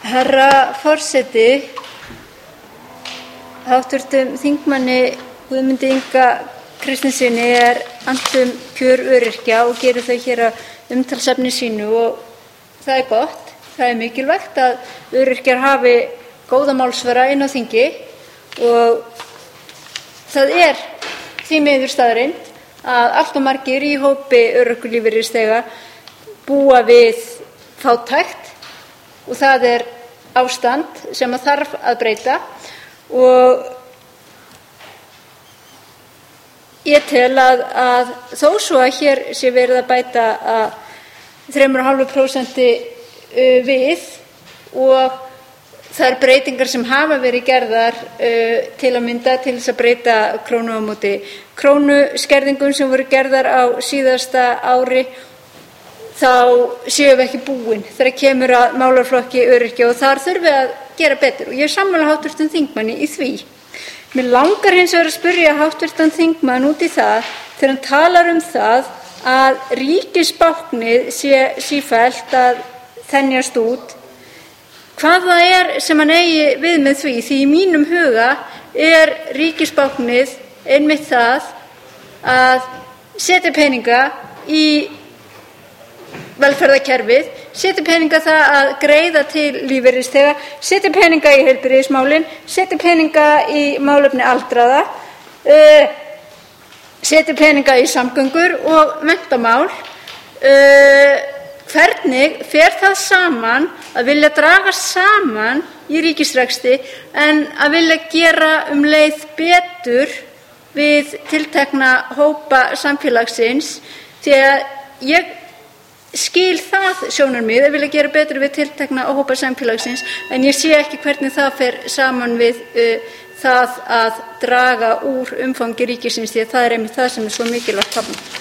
Herra forseti, háttvirtum þingmanni Guðmundi Inga Kristinssyni annt kjör öryrkja og gerir þau hér að umtalsefni sínu og það gott. Það mikilvægt að öryrkjar hafi góða málsvara inn á þingi og það því miður staðreynd að allt of margir í hópi örorkulífeyrisþega búa við fátækt og það ástand sem þarf að breyta og ég tel að þó svo að hér sé verið að bæta 3,5% við og þær breytingar sem hafa verið gerðar til að mynda til þess að breyta krónu á móti krónu skerðingum sem voru gerðar á síðasta ári, þá séum við ekki búin þegar kemur að málaflokki öryrkja og þar þurfum við að gera betur og ég er sammála háttvirtum þingmanni í því. Mig langar hins vegar að spyrja háttvirtan þingmann út í það þegar hann talar það að ríkisbáknið sé sífellt að þenjast út. Hvað það sem hann eigi við með því í mínum huga ríkisbáknið einmitt það að setja peninga í velferðarkerfið, setja peninga það að greiða til lífeyrisþega, setja peninga í heilbrigðismálin, setja peninga í málefni aldraða, setja peninga í samgöngur og menntamál. Hvernig fer það saman að vilja draga saman í ríkisrekstri en að vilja gera leið betur við tiltekna hópa samfélagsins, því að ég skil það sjónarmið að vilja gera betur við tiltekna hópa samfélagsins en ég sé ekki hvernig það fer saman við það að draga úr umfangi ríkisins, því að það einmitt það sem svo mikilvægt þarna.